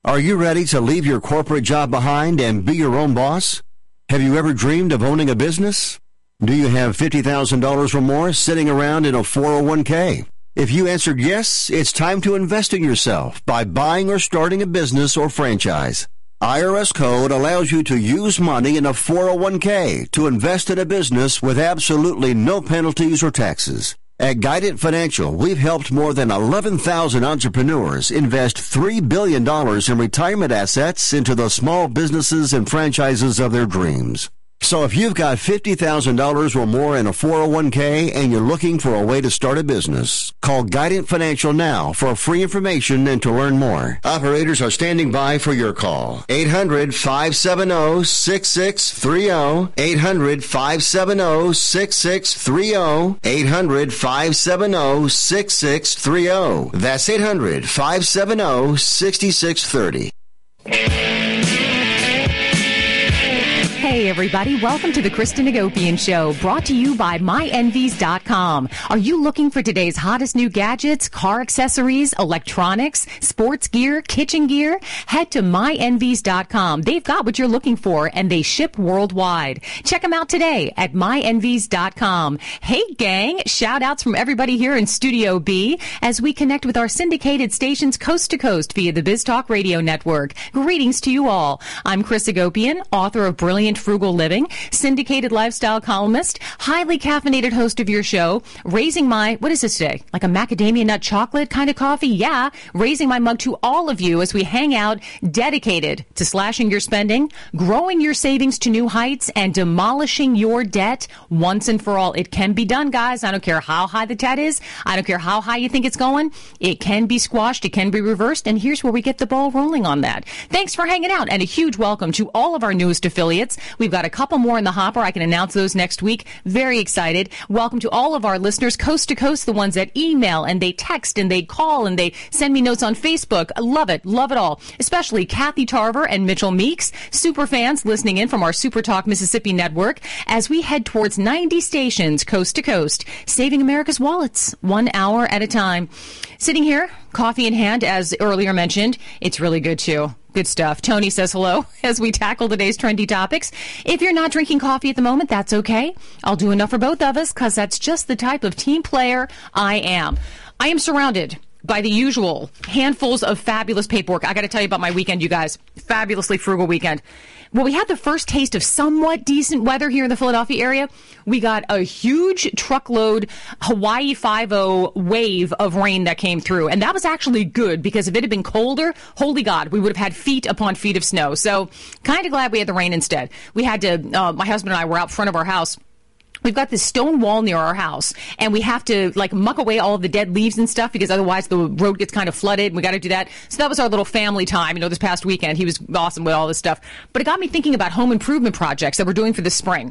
Are you ready to leave your corporate job behind and be your own boss? Have you ever dreamed of owning a business? Do you have $50,000 or more sitting around in a 401k? If you answered yes, it's time to invest in yourself by buying or starting a business or franchise. IRS code allows you to use money in a 401k to invest in a business with absolutely no penalties or taxes. At Guidant Financial, we've helped more than 11,000 entrepreneurs invest $3 billion in retirement assets into the small businesses and franchises of their dreams. So if you've got $50,000 or more in a 401k and you're looking for a way to start a business, call Guidant Financial now for free information and to learn more. Operators are standing by for your call. 800-570-6630. 800-570-6630. 800-570-6630. That's 800-570-6630. Hey everybody, welcome to the Kristen Hagopian Show, brought to you by MyEnvies.com. Are you looking for today's hottest new gadgets, car accessories, electronics, sports gear, kitchen gear? Head to MyEnvies.com. They've got what you're looking for and they ship worldwide. Check them out today at MyEnvies.com. Hey gang, shout outs from everybody here in Studio B as we connect with our syndicated stations coast to coast via the BizTalk Radio Network. Greetings to you all. I'm Chris Hagopian, author of Brilliant Frugal Living, syndicated lifestyle columnist, highly caffeinated host of your show, raising my, what is this today? Like a macadamia nut chocolate kind of coffee? Yeah, raising my mug to all of you as we hang out, dedicated to slashing your spending, growing your savings to new heights, and demolishing your debt once and for all. It can be done, guys. I don't care how high the debt is. I don't care how high you think it's going. It can be squashed. It can be reversed. And here's where we get the ball rolling on that. Thanks for hanging out, and a huge welcome to all of our newest affiliates. We've got a couple more in the hopper. I can announce those next week. Very excited. Welcome to all of our listeners coast to coast, the ones that email and they text and they call and they send me notes on Facebook. I love it. Love it all. Especially Kathy Tarver and Mitchell Meeks, super fans listening in from our Super Talk Mississippi network as we head towards 90 stations coast to coast, saving America's wallets 1 hour at a time. Sitting here, coffee in hand, as earlier mentioned. It's really good too. Good stuff. Tony says hello as we tackle today's trendy topics. If you're not drinking coffee at the moment, that's okay. I'll do enough for both of us because that's just the type of team player I am. I am surrounded by the usual handfuls of fabulous paperwork. I got to tell you about my weekend, you guys. Fabulously frugal weekend. Well, we had the first taste of somewhat decent weather here in the Philadelphia area. We got a huge truckload Hawaii 5-0 wave of rain that came through. And that was actually good because if it had been colder, holy God, we would have had feet upon feet of snow. So kind of glad we had the rain instead. We had to, my husband and I were out front of our house. We've got this stone wall near our house, and we have to, like, muck away all of the dead leaves and stuff because otherwise the road gets kind of flooded, and we got to do that. So that was our little family time, this past weekend. He was awesome with all this stuff. But it got me thinking about home improvement projects that we're doing for the spring.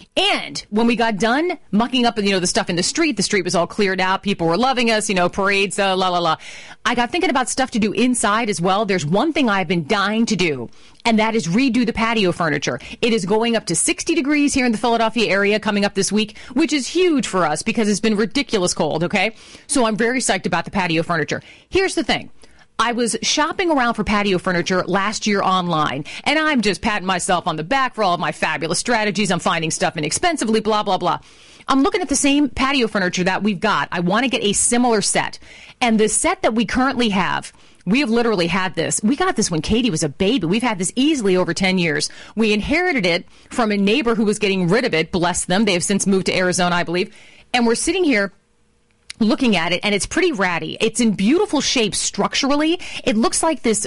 And when we got done mucking up, the stuff in the street was all cleared out. People were loving us, parades, la, la, la. I got thinking about stuff to do inside as well. There's one thing I've been dying to do, and that is redo the patio furniture. It is going up to 60 degrees here in the Philadelphia area coming up this week, which is huge for us because it's been ridiculous cold, okay? So I'm very psyched about the patio furniture. Here's the thing. I was shopping around for patio furniture last year online, and I'm just patting myself on the back for all of my fabulous strategies. I'm finding stuff inexpensively, blah, blah, blah. I'm looking at the same patio furniture that we've got. I want to get a similar set. And the set that we currently have, we have literally had this. We got this when Katie was a baby. We've had this easily over 10 years. We inherited it from a neighbor who was getting rid of it. Bless them. They have since moved to Arizona, I believe. And we're sitting here looking at it, and it's pretty ratty. It's in beautiful shape structurally. It looks like this,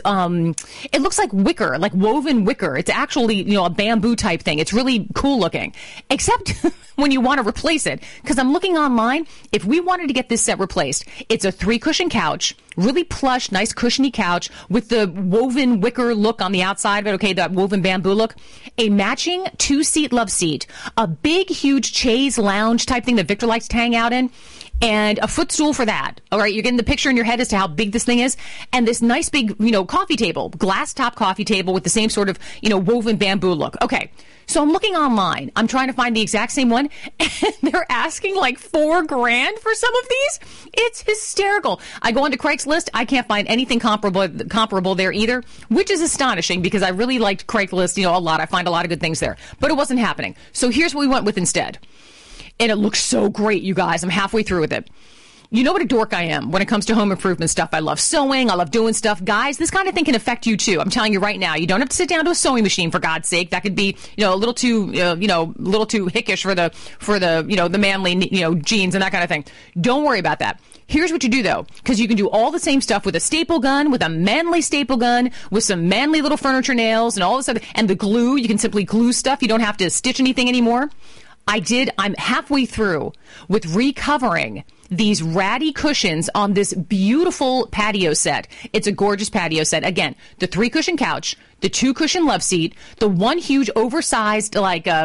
it looks like wicker, like woven wicker. It's actually, a bamboo type thing. It's really cool looking, except when you want to replace it. Because I'm looking online, if we wanted to get this set replaced, it's a 3-cushion couch, really plush, nice cushiony couch with the woven wicker look on the outside of it, okay, that woven bamboo look, a matching 2-seat love seat, a big, huge chaise lounge type thing that Victor likes to hang out in, and a footstool for that. All right, you're getting the picture in your head as to how big this thing is, and this nice big, coffee table, glass top coffee table with the same sort of, woven bamboo look. Okay. So I'm looking online. I'm trying to find the exact same one, and they're asking like $4,000 for some of these. It's hysterical. I go onto Craigslist. I can't find anything comparable there either, which is astonishing because I really liked Craigslist, a lot. I find a lot of good things there, but it wasn't happening. So here's what we went with instead. And it looks so great, you guys. I'm halfway through with it. You know what a dork I am when it comes to home improvement stuff. I love sewing. I love doing stuff. Guys, this kind of thing can affect you too. I'm telling you right now. You don't have to sit down to a sewing machine, for God's sake. That could be, a little too, little too hickish for the manly, jeans and that kind of thing. Don't worry about that. Here's what you do though, because you can do all the same stuff with a staple gun, with a manly staple gun, with some manly little furniture nails and all this other, and the glue. You can simply glue stuff. You don't have to stitch anything anymore. I'm halfway through with recovering these ratty cushions on this beautiful patio set. It's a gorgeous patio set. Again, the 3-cushion couch, the 2-cushion love seat, the one huge oversized,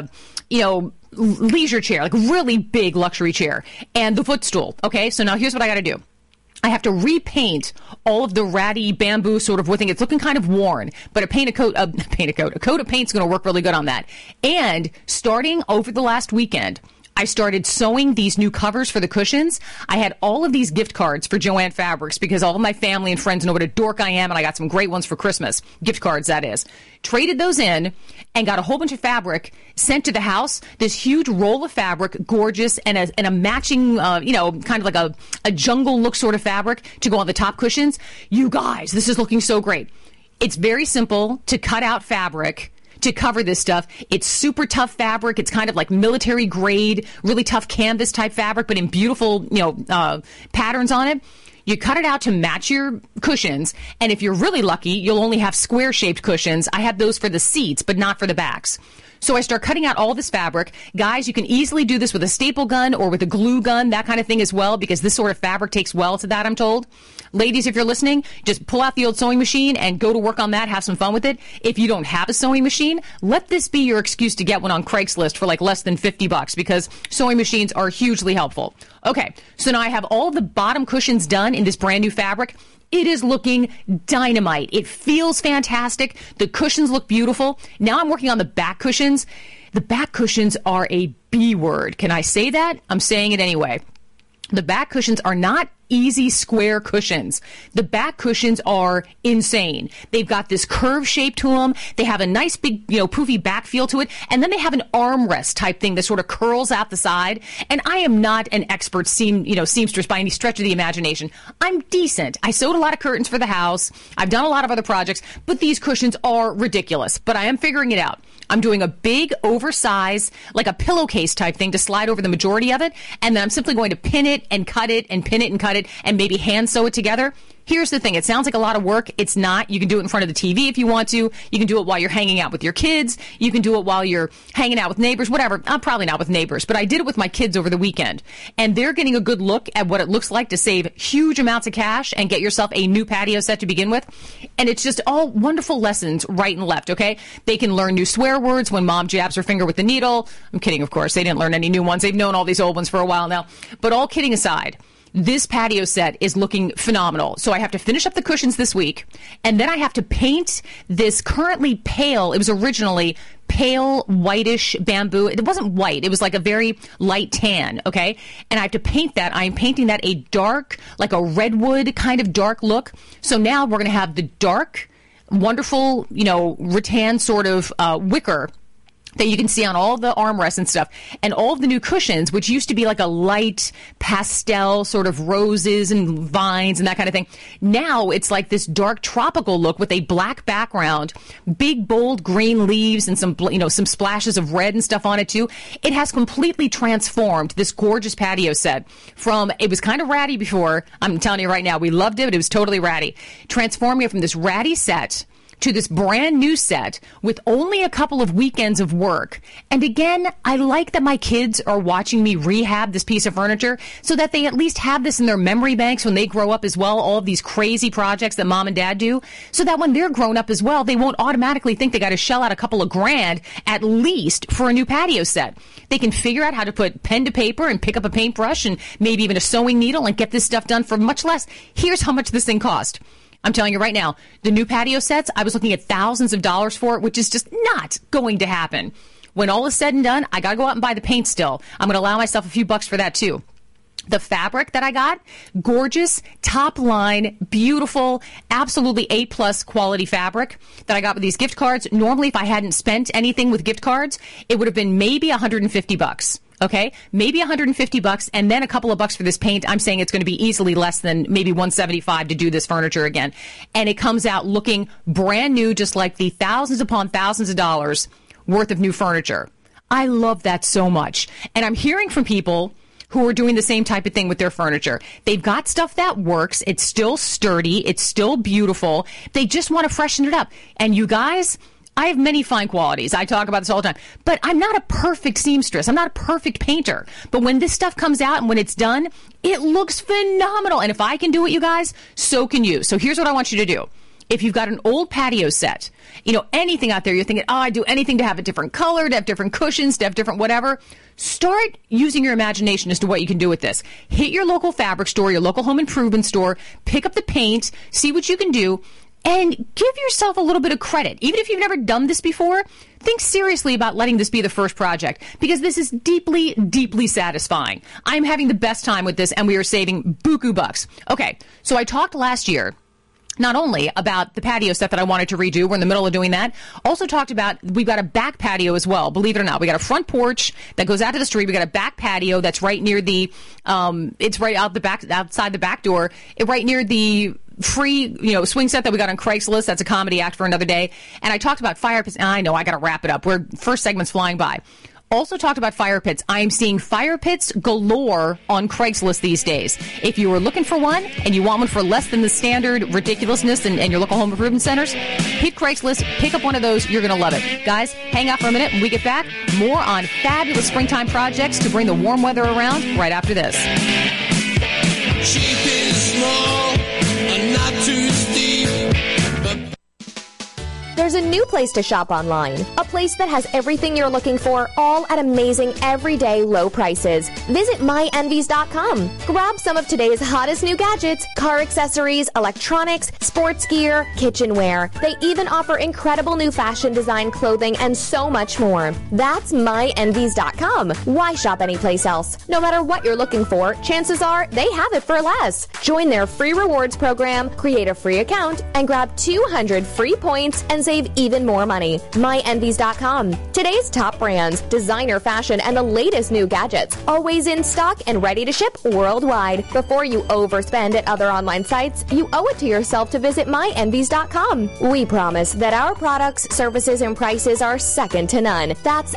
leisure chair, like really big luxury chair, and the footstool. Okay, so now here's what I got to do. I have to repaint all of the ratty bamboo sort of wood thing. It's looking kind of worn, but a coat of paint's going to work really good on that. And starting over the last weekend, I started sewing these new covers for the cushions. I had all of these gift cards for Joann Fabrics because all of my family and friends know what a dork I am, and I got some great ones for Christmas. Gift cards, that is. Traded those in and got a whole bunch of fabric sent to the house. This huge roll of fabric, gorgeous, and a matching, kind of like a jungle look sort of fabric to go on the top cushions. You guys, this is looking so great. It's very simple to cut out fabric to cover this stuff. It's super tough fabric. It's kind of like military grade, really tough canvas type fabric, but in beautiful, patterns on it. You cut it out to match your cushions, and if you're really lucky, you'll only have square-shaped cushions. I have those for the seats, but not for the backs. So I start cutting out all this fabric. Guys, you can easily do this with a staple gun or with a glue gun, that kind of thing as well, because this sort of fabric takes well to that, I'm told. Ladies, if you're listening, just pull out the old sewing machine and go to work on that. Have some fun with it. If you don't have a sewing machine, let this be your excuse to get one on Craigslist for like less than $50 because sewing machines are hugely helpful. Okay, so now I have all the bottom cushions done in this brand new fabric. It is looking dynamite. It feels fantastic. The cushions look beautiful. Now I'm working on the back cushions. The back cushions are a B word. Can I say that? I'm saying it anyway. The back cushions are not easy square cushions. The back cushions are insane. They've got this curve shape to them. They have a nice big, poofy back feel to it. And then they have an armrest type thing that sort of curls out the side. And I am not an expert seamstress by any stretch of the imagination. I'm decent. I sewed a lot of curtains for the house. I've done a lot of other projects, but these cushions are ridiculous. But I am figuring it out. I'm doing a big oversized, like a pillowcase type thing to slide over the majority of it. And then I'm simply going to pin it and cut it and pin it and cut it and maybe hand sew it together. Here's the thing. It sounds like a lot of work. It's not. You can do it in front of the TV if you want to. You can do it while you're hanging out with your kids. You can do it while you're hanging out with neighbors, whatever. I'm probably not with neighbors, but I did it with my kids over the weekend. And they're getting a good look at what it looks like to save huge amounts of cash and get yourself a new patio set to begin with. And it's just all wonderful lessons right and left, okay? They can learn new swear words when mom jabs her finger with the needle. I'm kidding, of course. They didn't learn any new ones. They've known all these old ones for a while now. But all kidding aside, this patio set is looking phenomenal. So I have to finish up the cushions this week, and then I have to paint this currently pale. It was originally pale whitish bamboo. It wasn't white. It was like a very light tan, okay? And I have to paint that. I'm painting that a dark, like a redwood kind of dark look. So now we're going to have the dark, wonderful, rattan sort of wicker that you can see on all the armrests and stuff, and all of the new cushions, which used to be like a light pastel sort of roses and vines and that kind of thing. Now it's like this dark tropical look with a black background, big bold green leaves and some splashes of red and stuff on it too. It has completely transformed this gorgeous patio set from, it was kind of ratty before. I'm telling you right now, we loved it, but it was totally ratty. Transforming it from this ratty set to this brand new set with only a couple of weekends of work. And again, I like that my kids are watching me rehab this piece of furniture so that they at least have this in their memory banks when they grow up as well, all of these crazy projects that mom and dad do, so that when they're grown up as well, they won't automatically think they got to shell out a couple of grand at least for a new patio set. They can figure out how to put pen to paper and pick up a paintbrush and maybe even a sewing needle and get this stuff done for much less. Here's how much this thing cost. I'm telling you right now, the new patio sets, I was looking at thousands of dollars for it, which is just not going to happen. When all is said and done, I got to go out and buy the paint still. I'm going to allow myself a few bucks for that too. The fabric that I got, gorgeous, top line, beautiful, absolutely A+ quality fabric that I got with these gift cards. Normally, if I hadn't spent anything with gift cards, it would have been maybe $150. Okay, maybe $150 and then a couple of bucks for this paint. I'm saying it's going to be easily less than maybe $175 to do this furniture again. And it comes out looking brand new, just like the thousands upon thousands of dollars worth of new furniture. I love that so much. And I'm hearing from people who are doing the same type of thing with their furniture. They've got stuff that works. It's still sturdy. It's still beautiful. They just want to freshen it up. And you guys, I have many fine qualities. I talk about this all the time. But I'm not a perfect seamstress. I'm not a perfect painter. But when this stuff comes out and when it's done, it looks phenomenal. And if I can do it, you guys, so can you. So here's what I want you to do. If you've got an old patio set, anything out there, you're thinking, I'd do anything to have a different color, to have different cushions, to have different whatever. Start using your imagination as to what you can do with this. Hit your local fabric store, your local home improvement store, pick up the paint, see what you can do, and give yourself a little bit of credit. Even if you've never done this before, think seriously about letting this be the first project, because this is deeply, deeply satisfying. I'm having the best time with this, and we are saving buku bucks. Okay, so I talked last year not only about the patio set that I wanted to redo, we're in the middle of doing that, also talked about we've got a back patio as well, believe it or not. We got a front porch that goes out to the street. We got a back patio that's right near the, it's right out the back, outside the back door, right near the free, swing set that we got on Craigslist. That's a comedy act for another day. And I talked about fire pits. I know, I got to wrap it up. First segment's flying by. Also talked about fire pits. I am seeing fire pits galore on Craigslist these days. If you were looking for one and you want one for less than the standard ridiculousness in your local home improvement centers, hit Craigslist, pick up one of those. You're going to love it. Guys, hang out for a minute. When we get back, more on fabulous springtime projects to bring the warm weather around right after this. Cheap is small and not too steep. There's a new place to shop online. A place that has everything you're looking for, all at amazing, everyday low prices. Visit MyEnvies.com. Grab some of today's hottest new gadgets, car accessories, electronics, sports gear, kitchenware. They even offer incredible new fashion design clothing and so much more. That's MyEnvies.com. Why shop anyplace else? No matter what you're looking for, chances are they have it for less. Join their free rewards program, create a free account, and grab 200 free points and save even more money. MyEnvies.com. Today's top brands, designer fashion, and the latest new gadgets. Always in stock and ready to ship worldwide. Before you overspend at other online sites, you owe it to yourself to visit MyEnvies.com. We promise that our products, services, and prices are second to none. That's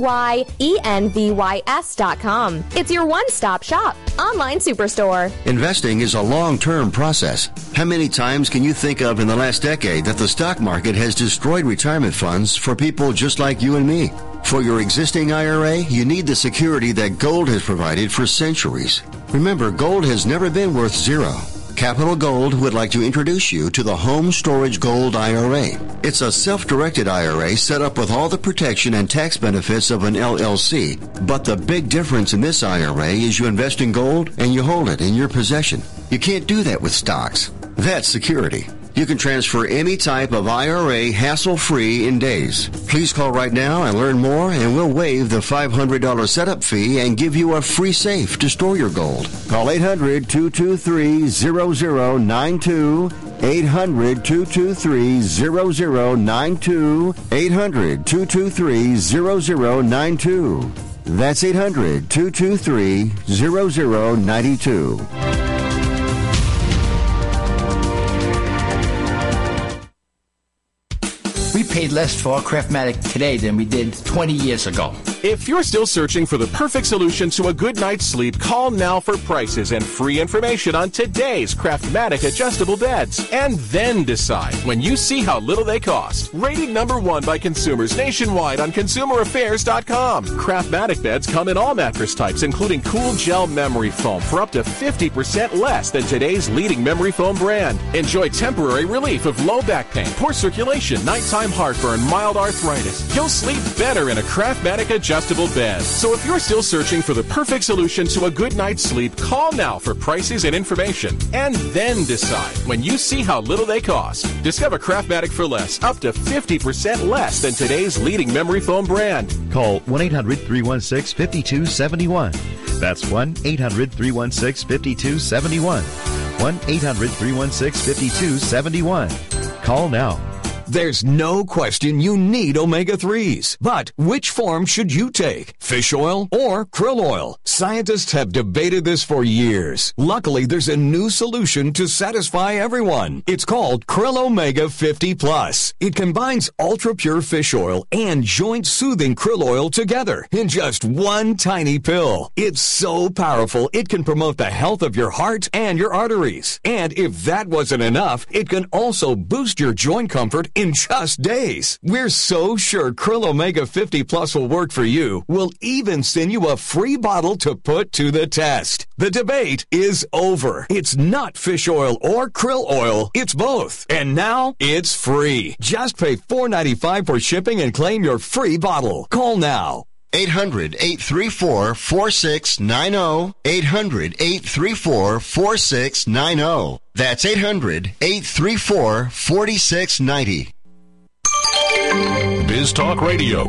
MyEnvys.com. It's your one-stop shop. Online superstore. Investing is a long-term process. How many times can you think of in the last decade that the stock market has destroyed retirement funds for people just like you and me? For your existing IRA, you need the security that gold has provided for centuries. Remember, gold has never been worth zero. Capital Gold would like to introduce you to the Home Storage Gold IRA. It's a self-directed IRA set up with all the protection and tax benefits of an LLC. But the big difference in this IRA is you invest in gold and you hold it in your possession. You can't do that with stocks. That's security. You can transfer any type of IRA hassle-free in days. Please call right now and learn more, and we'll waive the $500 setup fee and give you a free safe to store your gold. Call 800-223-0092. 800-223-0092. 800-223-0092. That's 800-223-0092. We paid less for our Craftmatic today than we did 20 years ago. If you're still searching for the perfect solution to a good night's sleep, call now for prices and free information on today's Craftmatic adjustable beds. And then decide when you see how little they cost. Rated #1 by consumers nationwide on ConsumerAffairs.com. Craftmatic beds come in all mattress types, including cool gel memory foam for up to 50% less than today's leading memory foam brand. Enjoy temporary relief of low back pain, poor circulation, nighttime heartburn, mild arthritis. You'll sleep better in a Craftmatic adjustable bed. So if you're still searching for the perfect solution to a good night's sleep, call now for prices and information. And then decide when you see how little they cost. Discover Craftmatic for less, up to 50% less than today's leading memory foam brand. Call 1-800-316-5271. That's 1-800-316-5271. 1-800-316-5271. Call now. There's no question you need omega-3s. But which form should you take? Fish oil or krill oil? Scientists have debated this for years. Luckily, there's a new solution to satisfy everyone. It's called Krill Omega 50 Plus. It combines ultra-pure fish oil and joint-soothing krill oil together in just one tiny pill. It's so powerful, it can promote the health of your heart and your arteries. And if that wasn't enough, it can also boost your joint comfort in just days. We're so sure Krill Omega 50 Plus will work for you. We'll even send you a free bottle to put to the test. The debate is over. It's not fish oil or krill oil. It's both. And now it's free. Just pay $4.95 for shipping and claim your free bottle. Call now. 800-834-4690. 800-834-4690. That's 800-834-4690. Biz Talk Radio.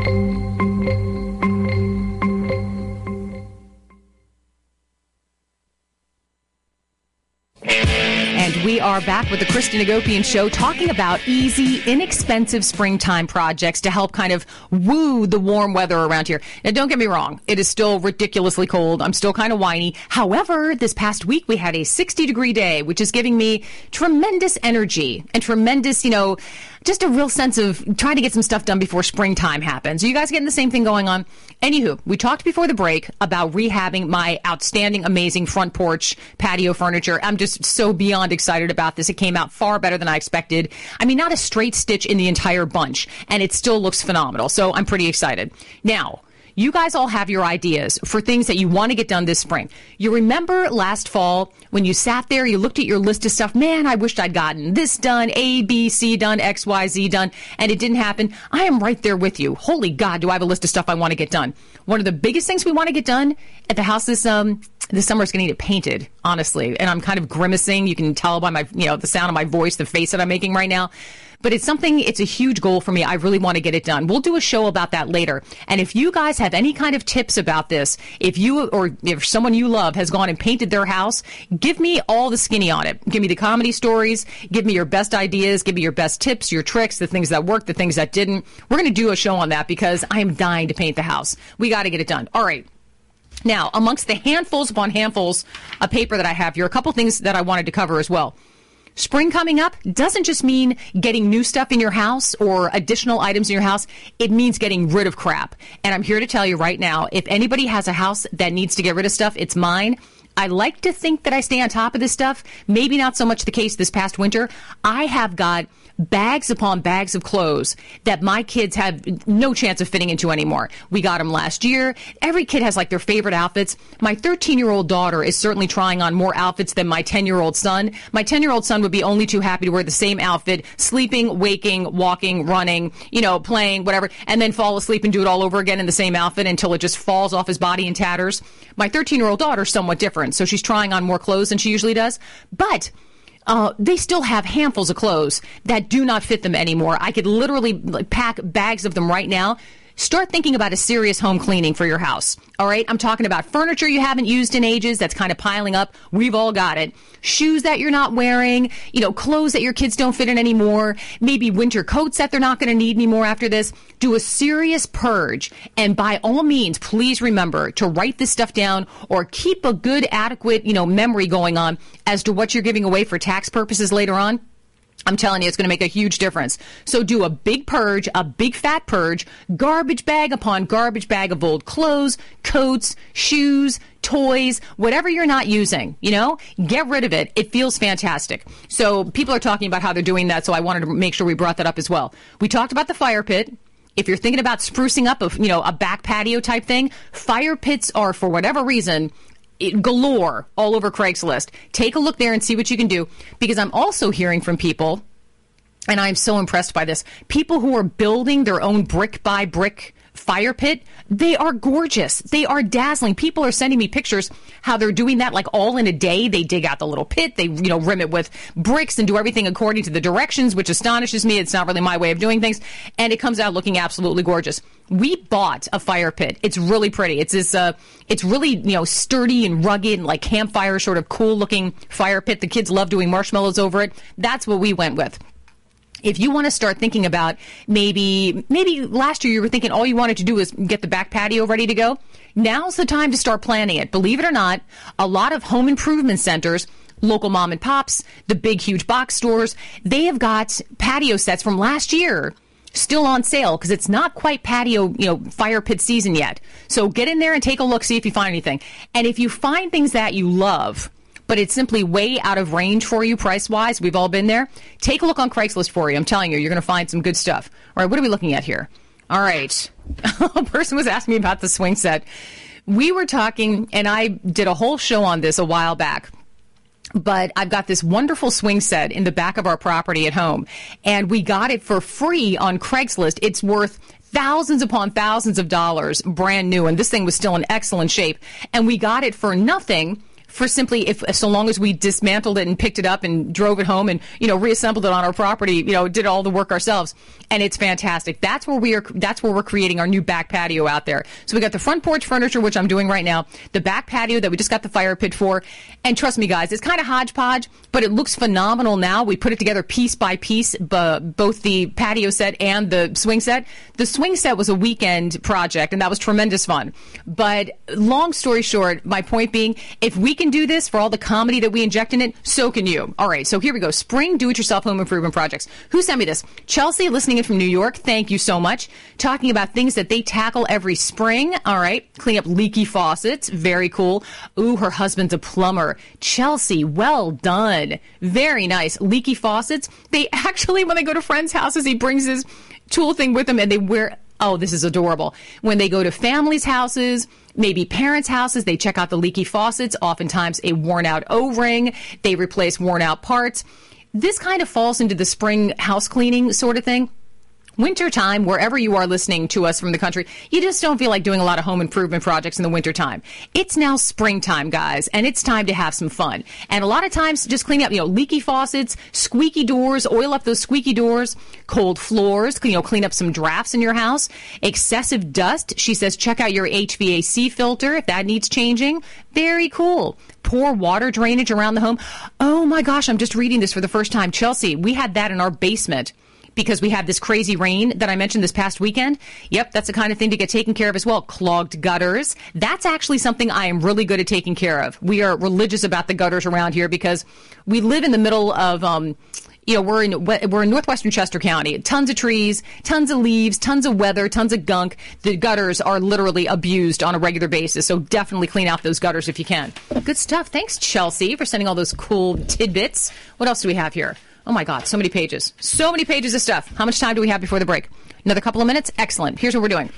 And we are back with the Kristen Hagopian Show, talking about easy, inexpensive springtime projects to help kind of woo the warm weather around here. Now, don't get me wrong. It is still ridiculously cold. I'm still kind of whiny. However, this past week we had a 60-degree day, which is giving me tremendous energy and tremendous, just a real sense of trying to get some stuff done before springtime happens. Are you guys getting the same thing going on? Anywho, we talked before the break about rehabbing my outstanding, amazing front porch patio furniture. I'm just so beyond excited about this. It came out far better than I expected. I mean, not a straight stitch in the entire bunch, and it still looks phenomenal. So I'm pretty excited. Now, you guys all have your ideas for things that you want to get done this spring. You remember last fall when you sat there, you looked at your list of stuff. Man, I wished I'd gotten this done, A, B, C done, X, Y, Z done, and it didn't happen. I am right there with you. Holy God, do I have a list of stuff I want to get done. One of the biggest things we want to get done at the house this summer is going to need it painted, honestly. And I'm kind of grimacing. You can tell by my, the sound of my voice, the face that I'm making right now. But it's a huge goal for me. I really want to get it done. We'll do a show about that later. And if you guys have any kind of tips about this, if someone you love has gone and painted their house, give me all the skinny on it. Give me the comedy stories. Give me your best ideas. Give me your best tips, your tricks, the things that worked, the things that didn't. We're going to do a show on that because I am dying to paint the house. We got to get it done. All right. Now, amongst the handfuls upon handfuls of paper that I have here, a couple things that I wanted to cover as well. Spring coming up doesn't just mean getting new stuff in your house or additional items in your house. It means getting rid of crap. And I'm here to tell you right now, if anybody has a house that needs to get rid of stuff, it's mine. I like to think that I stay on top of this stuff. Maybe not so much the case this past winter. I have got bags upon bags of clothes that my kids have no chance of fitting into anymore. We got them last year. Every kid has their favorite outfits. My 13-year-old daughter is certainly trying on more outfits than my 10-year-old son. My 10-year-old son would be only too happy to wear the same outfit, sleeping, waking, walking, running, playing, whatever, and then fall asleep and do it all over again in the same outfit until it just falls off his body in tatters. My 13-year-old daughter's somewhat different, so she's trying on more clothes than she usually does. But they still have handfuls of clothes that do not fit them anymore. I could literally pack bags of them right now. Start thinking about a serious home cleaning for your house. All right. I'm talking about furniture you haven't used in ages that's kind of piling up. We've all got it. Shoes that you're not wearing, clothes that your kids don't fit in anymore, maybe winter coats that they're not going to need anymore after this. Do a serious purge. And by all means, please remember to write this stuff down or keep a good, adequate, memory going on as to what you're giving away for tax purposes later on. I'm telling you, it's going to make a huge difference. So do a big purge, a big fat purge, garbage bag upon garbage bag of old clothes, coats, shoes, toys, whatever you're not using, get rid of it. It feels fantastic. So people are talking about how they're doing that. So I wanted to make sure we brought that up as well. We talked about the fire pit. If you're thinking about sprucing up a back patio type thing, fire pits are, for whatever reason, galore all over Craigslist. Take a look there and see what you can do, because I'm also hearing from people, and I'm so impressed by this, people who are building their own brick by brick fire pit. They are gorgeous. They are dazzling. People are sending me pictures how they're doing that like all in a day. They dig out the little pit, they rim it with bricks and do everything according to the directions, which astonishes me. It's not really my way of doing things, and it comes out looking absolutely gorgeous. We bought a fire pit. It's really pretty. It's this it's really sturdy and rugged and like campfire sort of cool looking fire pit. The kids love doing marshmallows over it. That's what we went with. If you want to start thinking about maybe last year you were thinking all you wanted to do is get the back patio ready to go, now's the time to start planning it. Believe it or not, a lot of home improvement centers, local mom and pops, the big, huge box stores, they have got patio sets from last year still on sale because it's not quite patio, fire pit season yet. So get in there and take a look, see if you find anything. And if you find things that you love, but it's simply way out of range for you price-wise, we've all been there, take a look on Craigslist for you. I'm telling you, you're going to find some good stuff. All right, what are we looking at here? All right. A person was asking me about the swing set. We were talking, and I did a whole show on this a while back, but I've got this wonderful swing set in the back of our property at home, and we got it for free on Craigslist. It's worth thousands upon thousands of dollars, brand new, and this thing was still in excellent shape, and we got it for nothing, for simply so long as we dismantled it and picked it up and drove it home and reassembled it on our property, did all the work ourselves, and it's fantastic. That's where we're creating our new back patio out there. So we got the front porch furniture, which I'm doing right now, the back patio that we just got the fire pit for, and trust me guys, it's kind of hodgepodge, but it looks phenomenal now. We put it together piece by piece, both the patio set and the swing set. The swing set was a weekend project, and that was tremendous fun. But long story short, my point being, if we can do this for all the comedy that we inject in it, so can you. All right, so here we go. Spring do-it-yourself home improvement projects. Who sent me this? Chelsea, listening in from New York. Thank you so much. Talking about things that they tackle every spring. All right, clean up leaky faucets. Very cool. Ooh, her husband's a plumber. Chelsea, well done. Very nice. Leaky faucets. They actually, when they go to friends' houses, he brings his tool thing with him, and they wear... Oh, this is adorable. When they go to families' houses, maybe parents' houses, they check out the leaky faucets, oftentimes a worn-out O-ring. They replace worn-out parts. This kind of falls into the spring house cleaning sort of thing. Wintertime, wherever you are listening to us from the country, you just don't feel like doing a lot of home improvement projects in the wintertime. It's now springtime, guys, and it's time to have some fun. And a lot of times, just clean up, leaky faucets, squeaky doors, oil up those squeaky doors, cold floors, clean up some drafts in your house, excessive dust. She says, check out your HVAC filter if that needs changing. Very cool. Poor water drainage around the home. Oh my gosh, I'm just reading this for the first time. Chelsea, we had that in our basement, because we had this crazy rain that I mentioned this past weekend. Yep, that's the kind of thing to get taken care of as well. Clogged gutters. That's actually something I am really good at taking care of. We are religious about the gutters around here because we live in the middle of, we're in northwestern Chester County. Tons of trees, tons of leaves, tons of weather, tons of gunk. The gutters are literally abused on a regular basis, so definitely clean out those gutters if you can. Good stuff. Thanks, Chelsea, for sending all those cool tidbits. What else do we have here? Oh, my God, so many pages. So many pages of stuff. How much time do we have before the break? Another couple of minutes? Excellent. Here's what we're doing.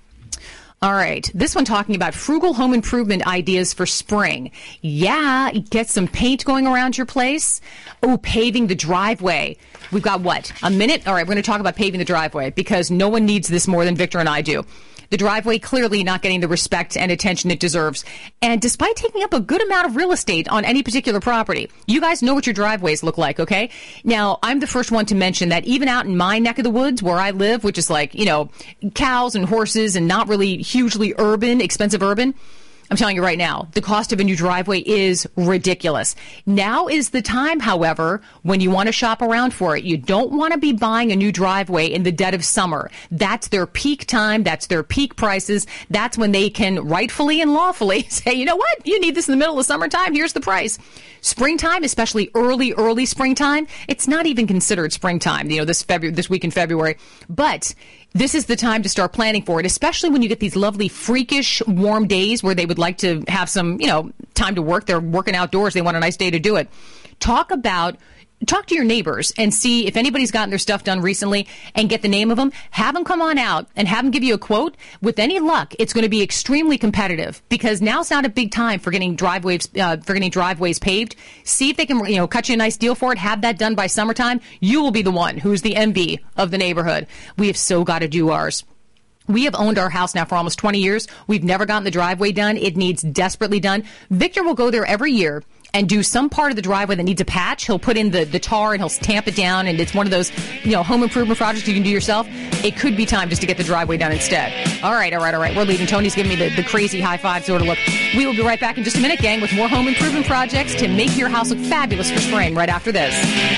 All right. This one talking about frugal home improvement ideas for spring. Yeah, get some paint going around your place. Oh, paving the driveway. We've got what? A minute? All right, we're going to talk about paving the driveway because no one needs this more than Victor and I do. The driveway clearly not getting the respect and attention it deserves. And despite taking up a good amount of real estate on any particular property, you guys know what your driveways look like, okay? Now, I'm the first one to mention that even out in my neck of the woods where I live, which is like, cows and horses and not really hugely urban, expensive urban, I'm telling you right now, the cost of a new driveway is ridiculous. Now is the time, however, when you want to shop around for it. You don't want to be buying a new driveway in the dead of summer. That's their peak time. That's their peak prices. That's when they can rightfully and lawfully say, you know what? You need this in the middle of summertime. Here's the price. Springtime, especially early springtime, it's not even considered springtime, this week in February. But this is the time to start planning for it, especially when you get these lovely, freakish, warm days where they would like to have some, time to work. They're working outdoors. They want a nice day to do it. Talk to your neighbors and see if anybody's gotten their stuff done recently and get the name of them. Have them come on out and have them give you a quote. With any luck, it's going to be extremely competitive because now's not a big time for getting driveways paved. See if they can, cut you a nice deal for it. Have that done by summertime. You will be the one who's the envy of the neighborhood. We have so got to do ours. We have owned our house now for almost 20 years. We've never gotten the driveway done. It needs desperately done. Victor will go there every year and do some part of the driveway that needs a patch. He'll put in the tar and he'll tamp it down, and it's one of those, home improvement projects you can do yourself. It could be time just to get the driveway done instead. All right. We're leaving. Tony's giving me the crazy high five sort of look. We will be right back in just a minute, gang, with more home improvement projects to make your house look fabulous for spring right after this.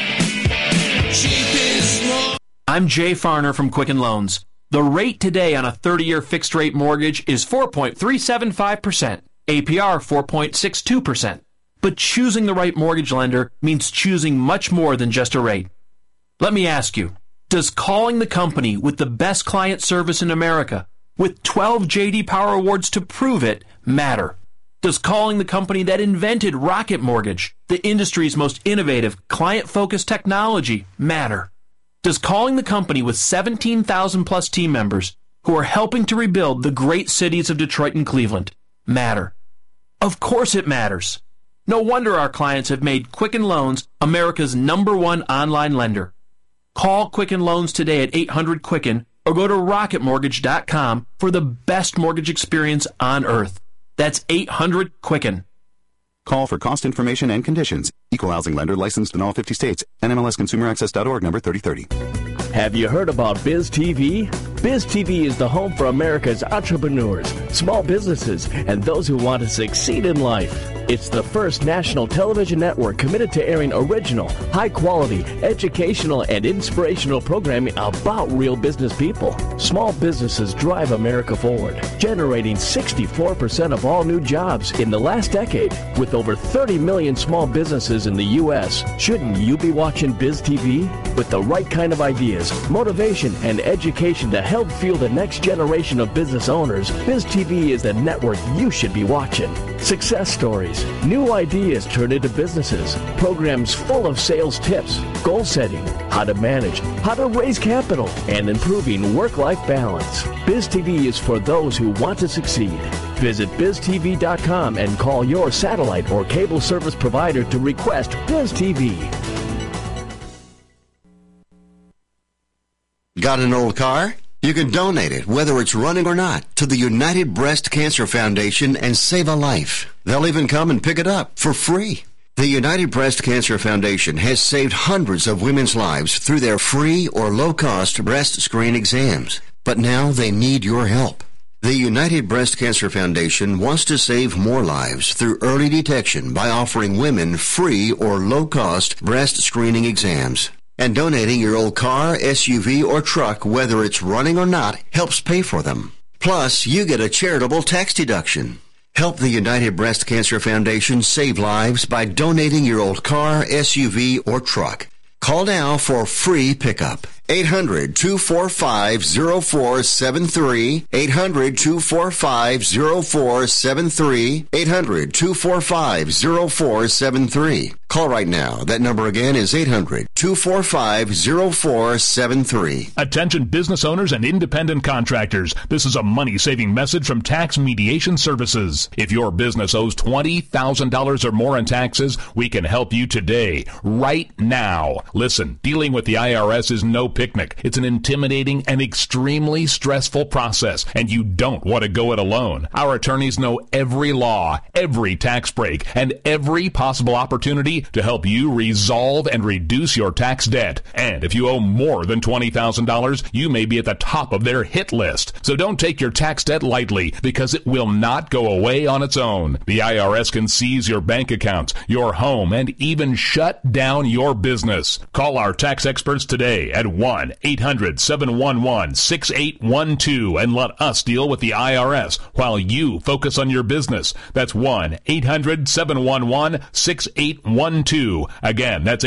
I'm Jay Farner from Quicken Loans. The rate today on a 30-year fixed-rate mortgage is 4.375%, APR 4.62%. But choosing the right mortgage lender means choosing much more than just a rate. Let me ask you, does calling the company with the best client service in America, with 12 J.D. Power Awards to prove it, matter? Does calling the company that invented Rocket Mortgage, the industry's most innovative, client-focused technology, matter? Does calling the company with 17,000 plus team members who are helping to rebuild the great cities of Detroit and Cleveland matter? Of course it matters. No wonder our clients have made Quicken Loans America's #1 online lender. Call Quicken Loans today at 800-QUICKEN or go to rocketmortgage.com for the best mortgage experience on earth. That's 800-QUICKEN. Call for cost information and conditions. Equal housing lender licensed in all 50 states. NMLSconsumeraccess.org number 3030. Have you heard about Biz TV? Biz TV is the home for America's entrepreneurs, small businesses, and those who want to succeed in life. It's the first national television network committed to airing original, high-quality, educational, and inspirational programming about real business people. Small businesses drive America forward, generating 64% of all new jobs in the last decade. With over 30 million small businesses in the U.S., shouldn't you be watching Biz TV? With the right kind of ideas, motivation, and education to help fuel the next generation of business owners, Biz TV is the network you should be watching. Success stories, new ideas turned into businesses, programs full of sales tips, goal setting, how to manage, how to raise capital, and improving work-life balance. Biz TV is for those who want to succeed. Visit biztv.com and call your satellite or cable service provider to request Biz TV. Got an old car? You can donate it, whether it's running or not, to the United Breast Cancer Foundation and save a life. They'll even come and pick it up for free. The United Breast Cancer Foundation has saved hundreds of women's lives through their free or low-cost breast screen exams. But now they need your help. The United Breast Cancer Foundation wants to save more lives through early detection by offering women free or low-cost breast screening exams. And donating your old car, SUV, or truck, whether it's running or not, helps pay for them. Plus, you get a charitable tax deduction. Help the United Breast Cancer Foundation save lives by donating your old car, SUV, or truck. Call now for free pickup. 800-245-0473. 800-245-0473. 800-245-0473. Call right now. That number again is 800-245-0473. Attention business owners and independent contractors. This is a money-saving message from Tax Mediation Services. If your business owes $20,000 or more in taxes, we can help you today, right now. Listen, dealing with the IRS is no picnic. It's an intimidating and extremely stressful process, and you don't want to go it alone. Our attorneys know every law, every tax break, and every possible opportunity to help you resolve and reduce your tax debt. And if you owe more than $20,000, you may be at the top of their hit list. So don't take your tax debt lightly, because it will not go away on its own. The IRS can seize your bank accounts, your home, and even shut down your business. Call our tax experts today at 1-800-711-6812 and let us deal with the IRS while you focus on your business. That's 1-800-711-6812. Again, that's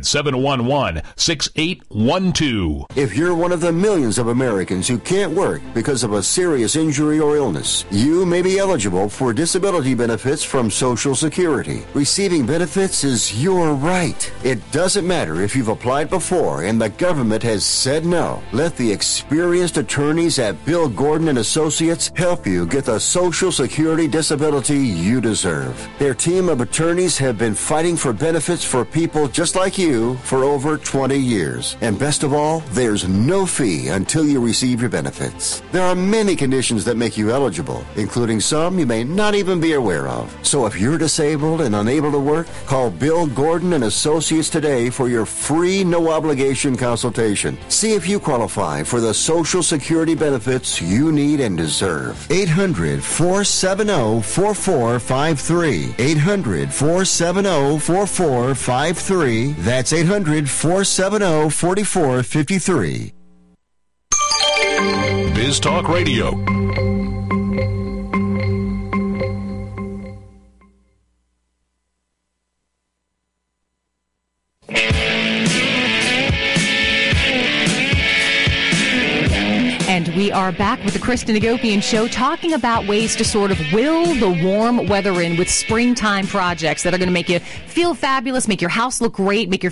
800-711-6812. If you're one of the millions of Americans who can't work because of a serious injury or illness, you may be eligible for disability benefits from Social Security. Receiving benefits is your right. It doesn't matter if you've applied before and the government has said no. Let the experienced attorneys at Bill Gordon & Associates help you get the Social Security disability you deserve. Their team of attorneys have been fighting for benefits for people just like you for over 20 years. And best of all, there's no fee until you receive your benefits. There are many conditions that make you eligible, including some you may not even be aware of. So if you're disabled and unable to work, call Bill Gordon & Associates today for your free no-obligation consultation. See if you qualify for the Social Security benefits you need and deserve. 800-470-4453. 800-470-4453. That's 800-470-4453. Biz Talk Radio. And we are back with the Kristen Hagopian Show, talking about ways to sort of will the warm weather in with springtime projects that are going to make you feel fabulous, make your house look great, make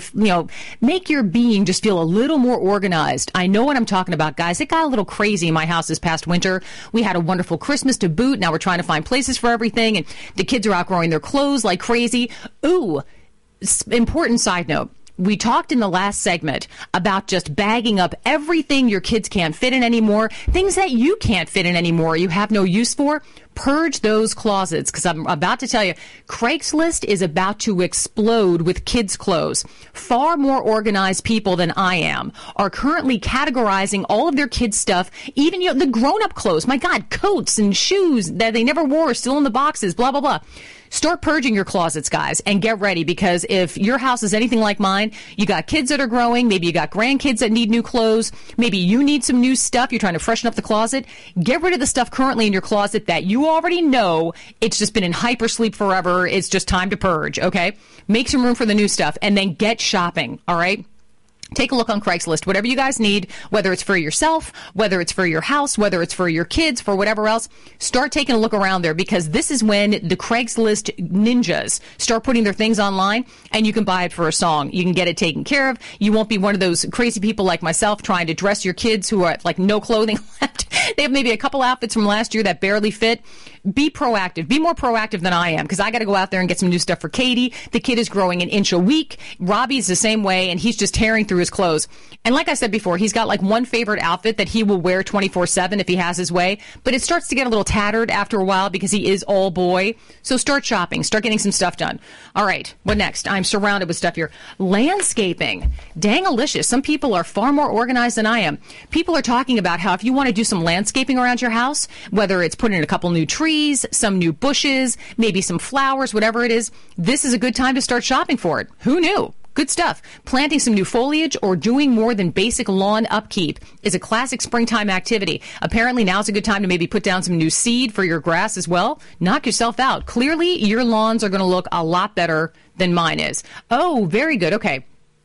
your being just feel a little more organized. I know what I'm talking about, guys. It got a little crazy in my house this past winter. We had a wonderful Christmas to boot. Now we're trying to find places for everything, and the kids are outgrowing their clothes like crazy. Ooh, important side note. We talked in the last segment about just bagging up everything your kids can't fit in anymore, things that you can't fit in anymore, you have no use for. Purge those closets, because I'm about to tell you, Craigslist is about to explode with kids' clothes. Far more organized people than I am are currently categorizing all of their kids' stuff, even the grown-up clothes. My God, coats and shoes that they never wore still in the boxes, blah, blah, blah. Start purging your closets, guys, and get ready, because if your house is anything like mine, you got kids that are growing, maybe you got grandkids that need new clothes, maybe you need some new stuff, you're trying to freshen up the closet. Get rid of the stuff currently in your closet that you already know it's just been in hypersleep forever. It's just time to purge, okay? Make some room for the new stuff, and then get shopping, all right? Take a look on Craigslist. Whatever you guys need, whether it's for yourself, whether it's for your house, whether it's for your kids, for whatever else, start taking a look around there, because this is when the Craigslist ninjas start putting their things online, and you can buy it for a song. You can get it taken care of. You won't be one of those crazy people like myself trying to dress your kids who are like no clothing left. They have maybe a couple outfits from last year that barely fit. Be proactive. Be more proactive than I am, because I got to go out there and get some new stuff for Katie. The kid is growing an inch a week. Robbie's the same way, and he's just tearing through his clothes. And like I said before, he's got like one favorite outfit that he will wear 24/7 if he has his way, but it starts to get a little tattered after a while because he is all boy. So start shopping. Start getting some stuff done. All right, what next? I'm surrounded with stuff here. Landscaping. Dang-alicious. Some people are far more organized than I am. People are talking about how if you want to do some landscaping around your house, whether it's putting in a couple new trees, some new bushes, maybe some flowers, whatever it is, this is a good time to start shopping for it. Who knew? Good stuff. Planting some new foliage or doing more than basic lawn upkeep is a classic springtime activity. Apparently now's a good time to maybe put down some new seed for your grass as well. Knock yourself out. Clearly your lawns are going to look a lot better than mine is. Oh, very good. Okay.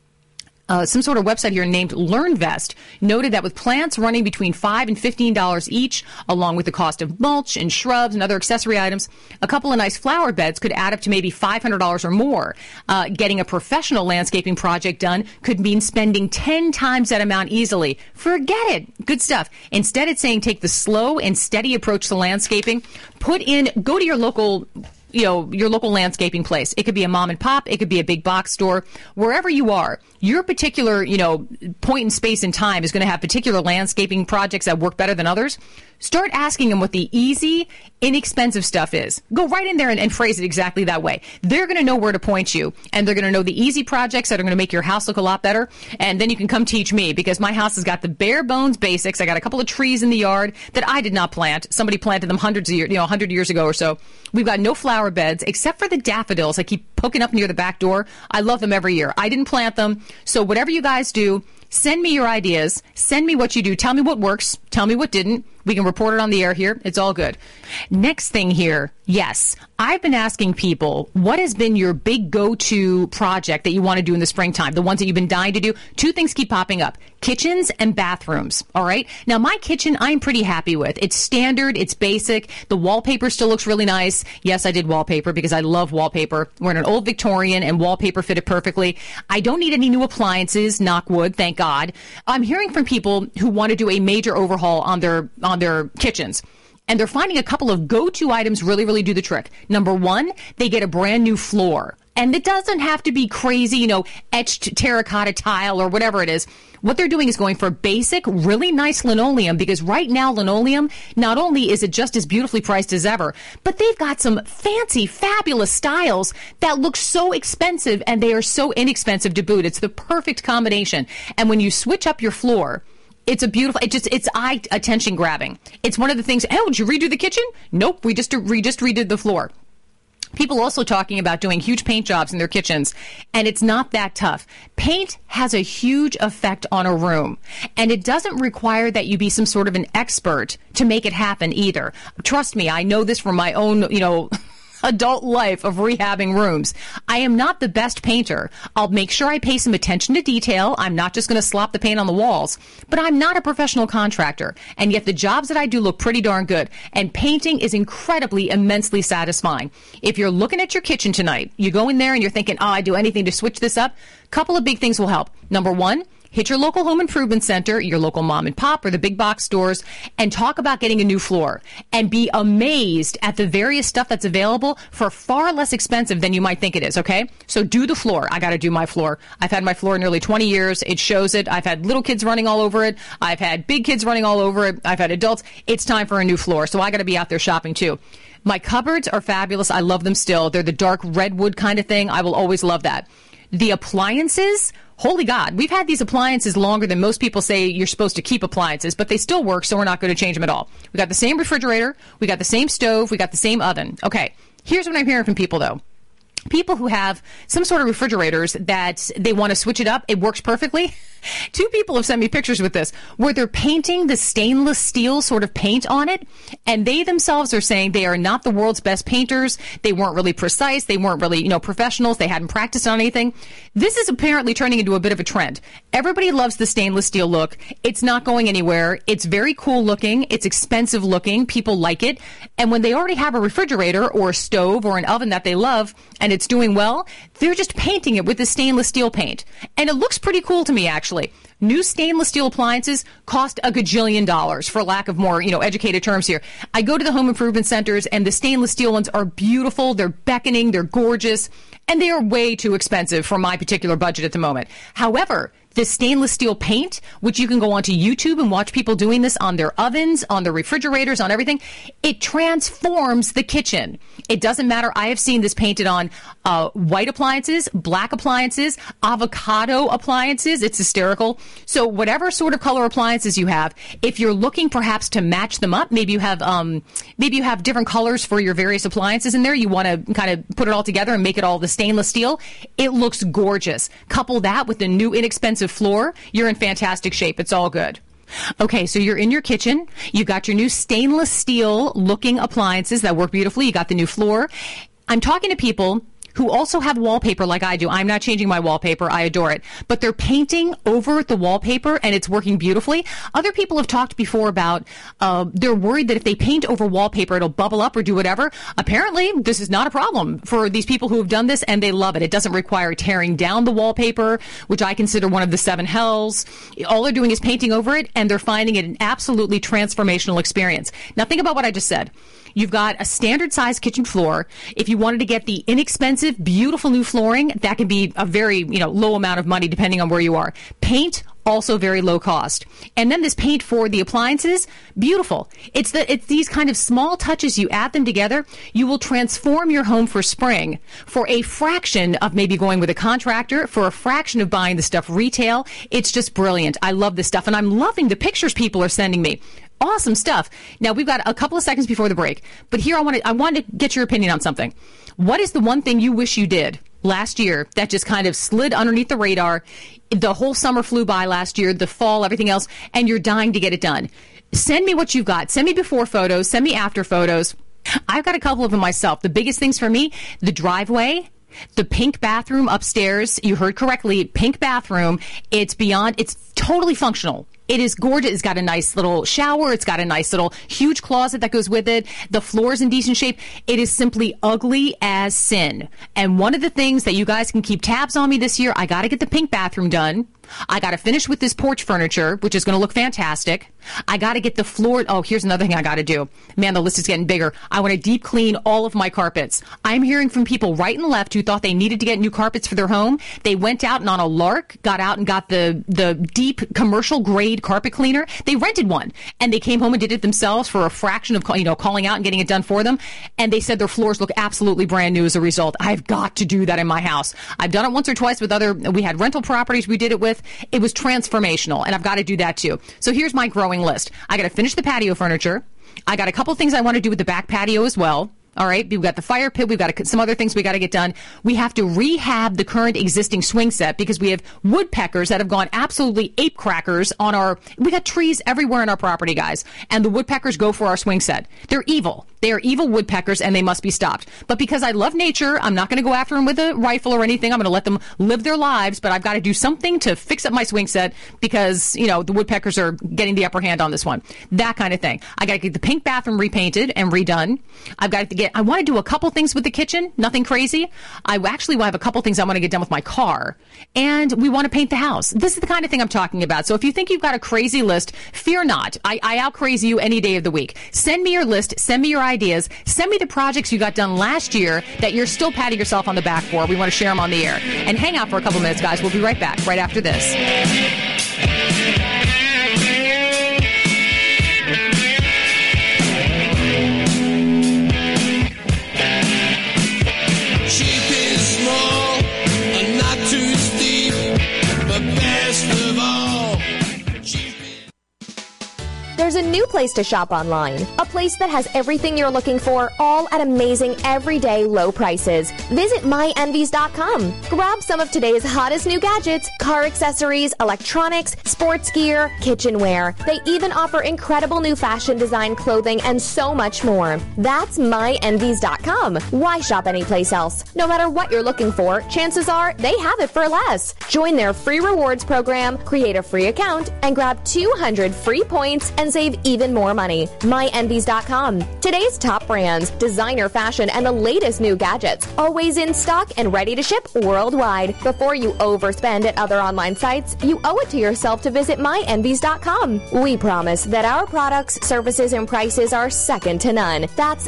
Some sort of website here named LearnVest noted that with plants running between $5 and $15 each, along with the cost of mulch and shrubs and other accessory items, a couple of nice flower beds could add up to maybe $500 or more. Getting a professional landscaping project done could mean spending 10 times that amount easily. Forget it. Good stuff. Instead, it's saying take the slow and steady approach to landscaping. Go to your local your local landscaping place. It could be a mom and pop. It could be a big box store. Wherever you are, your particular, point in space and time is going to have particular landscaping projects that work better than others. Start asking them what the easy, inexpensive stuff is. Go right in there and phrase it exactly that way. They're going to know where to point you, and they're going to know the easy projects that are going to make your house look a lot better. And then you can come teach me, because my house has got the bare bones basics. I got a couple of trees in the yard that I did not plant. Somebody planted them hundreds of years, 100 years ago or so. We've got no flower beds except for the daffodils I keep poking up near the back door. I love them every year. I didn't plant them. So whatever you guys do, send me your ideas. Send me what you do. Tell me what works. Tell me what didn't. We can report it on the air here. It's all good. Next thing here. Yes, I've been asking people, what has been your big go-to project that you want to do in the springtime? The ones that you've been dying to do. Two things keep popping up. Kitchens and bathrooms. All right. Now, my kitchen, I'm pretty happy with. It's standard. It's basic. The wallpaper still looks really nice. Yes, I did wallpaper because I love wallpaper. We're in an old Victorian and wallpaper fitted perfectly. I don't need any new appliances, knock wood, thank God. I'm hearing from people who want to do a major overhaul on their kitchens. And they're finding a couple of go-to items really, really do the trick. Number one, they get a brand new floor. And it doesn't have to be crazy, etched terracotta tile or whatever it is. What they're doing is going for basic, really nice linoleum, because right now linoleum, not only is it just as beautifully priced as ever, but they've got some fancy, fabulous styles that look so expensive, and they are so inexpensive to boot. It's the perfect combination. And when you switch up your floor, it's a beautiful, it's eye attention grabbing. It's one of the things, did you redo the kitchen? Nope, we just redid the floor. People also talking about doing huge paint jobs in their kitchens, and it's not that tough. Paint has a huge effect on a room, and it doesn't require that you be some sort of an expert to make it happen either. Trust me, I know this from my own, adult life of rehabbing rooms. I am not the best painter. I'll make sure I pay some attention to detail. I'm not just going to slop the paint on the walls, but I'm not a professional contractor. And yet the jobs that I do look pretty darn good. And painting is incredibly, immensely satisfying. If you're looking at your kitchen tonight, you go in there and you're thinking, I'd do anything to switch this up. Couple of big things will help. Number one, hit your local home improvement center, your local mom and pop, or the big box stores, and talk about getting a new floor. And be amazed at the various stuff that's available for far less expensive than you might think it is, okay? So do the floor. I got to do my floor. I've had my floor nearly 20 years. It shows it. I've had little kids running all over it. I've had big kids running all over it. I've had adults. It's time for a new floor. So I got to be out there shopping too. My cupboards are fabulous. I love them still. They're the dark redwood kind of thing. I will always love that. The appliances, holy God, we've had these appliances longer than most people say you're supposed to keep appliances, but they still work, so we're not going to change them at all. We got the same refrigerator, we got the same stove, we got the same oven. Okay, here's what I'm hearing from people, though. People who have some sort of refrigerators that they want to switch it up, it works perfectly. Two people have sent me pictures with this where they're painting the stainless steel sort of paint on it, and they themselves are saying they are not the world's best painters. They weren't really precise. They weren't really, professionals. They hadn't practiced on anything. This is apparently turning into a bit of a trend. Everybody loves the stainless steel look. It's not going anywhere. It's very cool looking. It's expensive looking. People like it. And when they already have a refrigerator or a stove or an oven that they love and it's doing well, they're just painting it with the stainless steel paint. And it looks pretty cool to me, actually. New stainless steel appliances cost $1 gajillion, for lack of more, educated terms here. I go to the home improvement centers, and the stainless steel ones are beautiful. They're beckoning. They're gorgeous. And they are way too expensive for my particular budget at the moment. However, the stainless steel paint, which you can go onto YouTube and watch people doing this on their ovens, on their refrigerators, on everything, it transforms the kitchen. It doesn't matter. I have seen this painted on white appliances, black appliances, avocado appliances. It's hysterical. So whatever sort of color appliances you have, if you're looking perhaps to match them up, maybe you have different colors for your various appliances in there. You want to kind of put it all together and make it all the stainless steel. It looks gorgeous. Couple that with the new inexpensive floor, you're in fantastic shape. It's all good. Okay, so you're in your kitchen. You've got your new stainless steel looking appliances that work beautifully. You got the new floor. I'm talking to people who also have wallpaper like I do. I'm not changing my wallpaper. I adore it. But they're painting over the wallpaper and it's working beautifully. Other people have talked before about they're worried that if they paint over wallpaper, it'll bubble up or do whatever. Apparently, this is not a problem for these people who have done this, and they love it. It doesn't require tearing down the wallpaper, which I consider one of the 7 hells. All they're doing is painting over it, and they're finding it an absolutely transformational experience. Now, think about what I just said. You've got a standard size kitchen floor. If you wanted to get the inexpensive, beautiful new flooring, that can be a very, low amount of money depending on where you are. Paint, also very low cost. And then this paint for the appliances, beautiful. It's these kind of small touches. You add them together, you will transform your home for spring for a fraction of maybe going with a contractor, for a fraction of buying the stuff retail. It's just brilliant. I love this stuff, and I'm loving the pictures people are sending me. Awesome stuff. Now, we've got a couple of seconds before the break, but here I want to get your opinion on something. What is the one thing you wish you did last year that just kind of slid underneath the radar? The whole summer flew by last year, the fall, everything else, and you're dying to get it done. Send me what you've got. Send me before photos. Send me after photos. I've got a couple of them myself. The biggest things for me, the driveway, the pink bathroom upstairs. You heard correctly, pink bathroom. It's totally functional. It is gorgeous. It's got a nice little shower. It's got a nice little huge closet that goes with it. The floor is in decent shape. It is simply ugly as sin. And one of the things that you guys can keep tabs on me this year, I got to get the pink bathroom done. I got to finish with this porch furniture, which is going to look fantastic. I got to get the floor. Oh, here's another thing I got to do. Man, the list is getting bigger. I want to deep clean all of my carpets. I'm hearing from people right and left who thought they needed to get new carpets for their home. They went out and on a lark, got out and got the deep commercial grade carpet cleaner. They rented one and they came home and did it themselves for a fraction of, calling out and getting it done for them. And they said their floors look absolutely brand new as a result. I've got to do that in my house. I've done it once or twice with we had rental properties we did it with. It was transformational, and I've got to do that too. So here's my growing list. I got to finish the patio furniture. I got a couple things I want to do with the back patio as well. All right. We've got the fire pit. We've got some other things we got to get done. We have to rehab the current existing swing set because we have woodpeckers that have gone absolutely ape crackers we got trees everywhere in our property, guys. And the woodpeckers go for our swing set. They're evil. They are evil woodpeckers and they must be stopped. But because I love nature, I'm not going to go after them with a rifle or anything. I'm going to let them live their lives, but I've got to do something to fix up my swing set because, the woodpeckers are getting the upper hand on this one. That kind of thing. I got to get the pink bathroom repainted and redone. I've got to I want to do a couple things with the kitchen, nothing crazy. I actually have a couple things I want to get done with my car, and we want to paint the house. This is the kind of thing I'm talking about. So if you think you've got a crazy list, fear not. I out crazy you any day of the week. Send me your list. Send me your ideas. Send me the projects you got done last year that you're still patting yourself on the back for. We want to share them on the air. And hang out for a couple minutes, guys. We'll be right back right after this. There's a new place to shop online. A place that has everything you're looking for, all at amazing, everyday low prices. Visit MyEnvies.com. Grab some of today's hottest new gadgets, car accessories, electronics, sports gear, kitchenware. They even offer incredible new fashion design clothing and so much more. That's MyEnvies.com. Why shop anyplace else? No matter what you're looking for, chances are they have it for less. Join their free rewards program, create a free account, and grab 200 free points and save even more money. MyEnvies.com. Today's top brands, designer fashion, and the latest new gadgets. Always in stock and ready to ship worldwide. Before you overspend at other online sites, you owe it to yourself to visit MyEnvies.com. We promise that our products, services, and prices are second to none. That's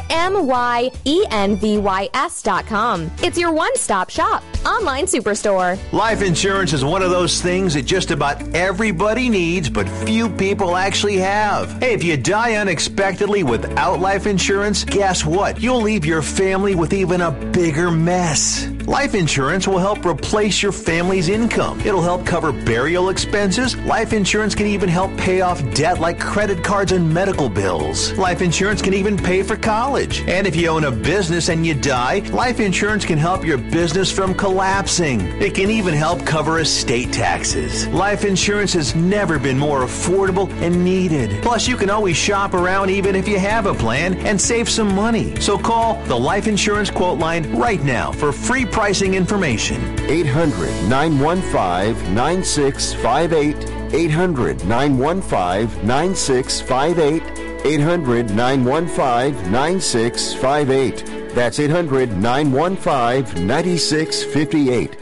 MyEnvys.com. It's your one-stop shop. Online superstore. Life insurance is one of those things that just about everybody needs, but few people actually have. Hey, if you die unexpectedly without life insurance, guess what? You'll leave your family with even a bigger mess. Life insurance will help replace your family's income. It'll help cover burial expenses. Life insurance can even help pay off debt like credit cards and medical bills. Life insurance can even pay for college. And if you own a business and you die, life insurance can help your business from collapsing. It can even help cover estate taxes. Life insurance has never been more affordable and needed. Plus, you can always shop around even if you have a plan and save some money. So call the Life Insurance Quote Line right now for free pricing information. 800-915-9658. 800-915-9658. 800-915-9658. That's 800-915-9658.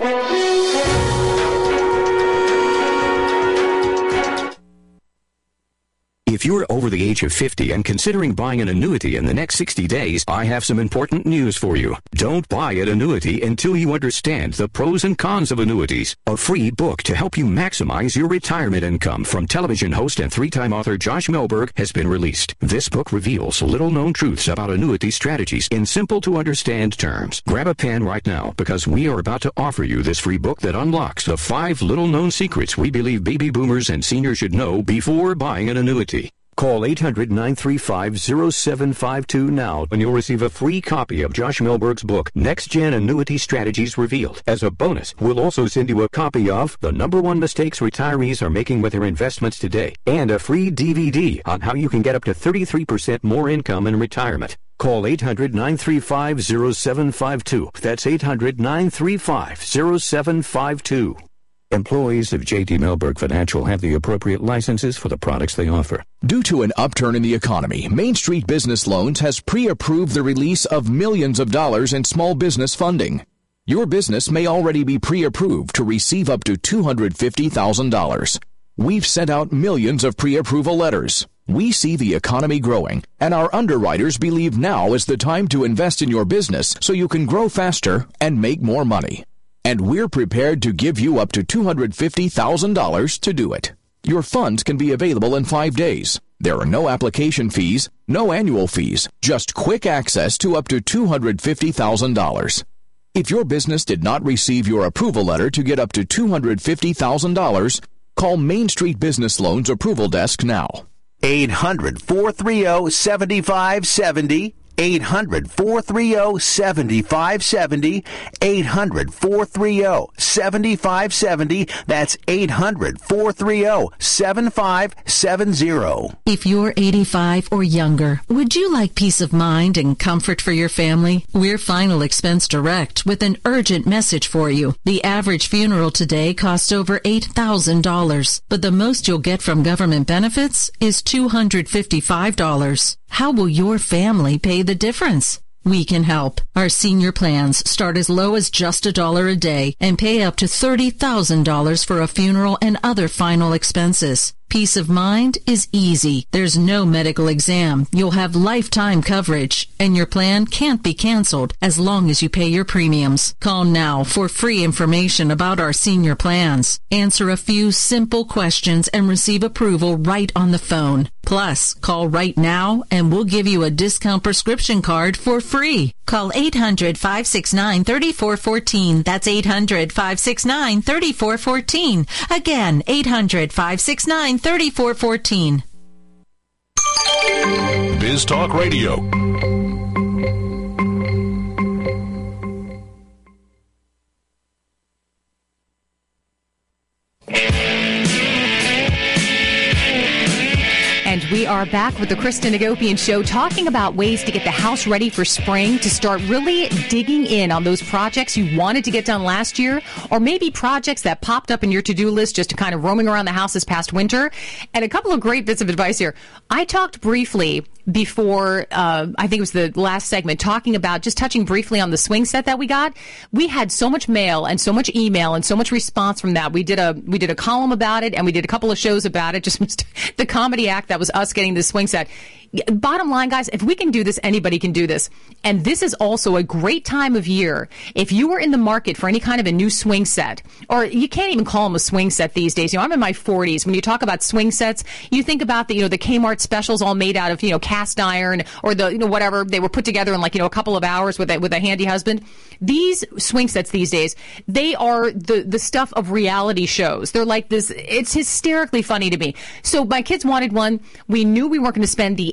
If you're over the age of 50 and considering buying an annuity in the next 60 days, I have some important news for you. Don't buy an annuity until you understand the pros and cons of annuities. A free book to help you maximize your retirement income from television host and three-time author Josh Melberg has been released. This book reveals little-known truths about annuity strategies in simple-to-understand terms. Grab a pen right now because we are about to offer you this free book that unlocks the 5 little-known secrets we believe baby boomers and seniors should know before buying an annuity. Call 800-935-0752 now and you'll receive a free copy of Josh Melberg's book, Next Gen Annuity Strategies Revealed. As a bonus, we'll also send you a copy of The #1 Mistakes Retirees Are Making with Their Investments Today and a free DVD on how you can get up to 33% more income in retirement. Call 800-935-0752. That's 800-935-0752. Employees of J.D. Melberg Financial have the appropriate licenses for the products they offer. Due to an upturn in the economy, Main Street Business Loans has pre-approved the release of millions of dollars in small business funding. Your business may already be pre-approved to receive up to $250,000. We've sent out millions of pre-approval letters. We see the economy growing, and our underwriters believe now is the time to invest in your business so you can grow faster and make more money. And we're prepared to give you up to $250,000 to do it. Your funds can be available in 5 days. There are no application fees, no annual fees, just quick access to up to $250,000. If your business did not receive your approval letter to get up to $250,000, call Main Street Business Loans Approval Desk now. 800-430-7570. 800-430-7570. 800-430-7570. That's 800-430-7570. If you're 85 or younger, would you like peace of mind and comfort for your family? We're Final Expense Direct with an urgent message for you. The average funeral today costs over $8,000, but the most you'll get from government benefits is $255. How will your family pay the difference? We can help. Our senior plans start as low as just $1 a day and pay up to $30,000 for a funeral and other final expenses. Peace of mind is easy. There's no medical exam. You'll have lifetime coverage, and your plan can't be canceled as long as you pay your premiums. Call now for free information about our senior plans. Answer a few simple questions and receive approval right on the phone. Plus, call right now and we'll give you a discount prescription card for free. Call 800-569-3414. That's 800-569-3414. Again, 800-569-3414. Biz Talk Radio. And we are back with the Kristen Hagopian Show, talking about ways to get the house ready for spring, to start really digging in on those projects you wanted to get done last year, or maybe projects that popped up in your to-do list just to kind of roaming around the house this past winter. And a couple of great bits of advice here. I talked briefly before, I think it was the last segment, talking about just touching briefly on the swing set that we got. We had so much mail and so much email and so much response from that. We did a column about it, and we did a couple of shows about it. Just the comedy act that was us getting the swing set. Bottom line, guys, if we can do this, anybody can do this. And this is also a great time of year. If you are in the market for any kind of a new swing set, or you can't even call them a swing set these days. You know, I'm in my 40s. When you talk about swing sets, you think about the Kmart specials all made out of, cast iron, or whatever. They were put together in a couple of hours with a handy husband. These swing sets these days, they are the stuff of reality shows. They're like this. It's hysterically funny to me. So my kids wanted one. We knew we weren't going to spend the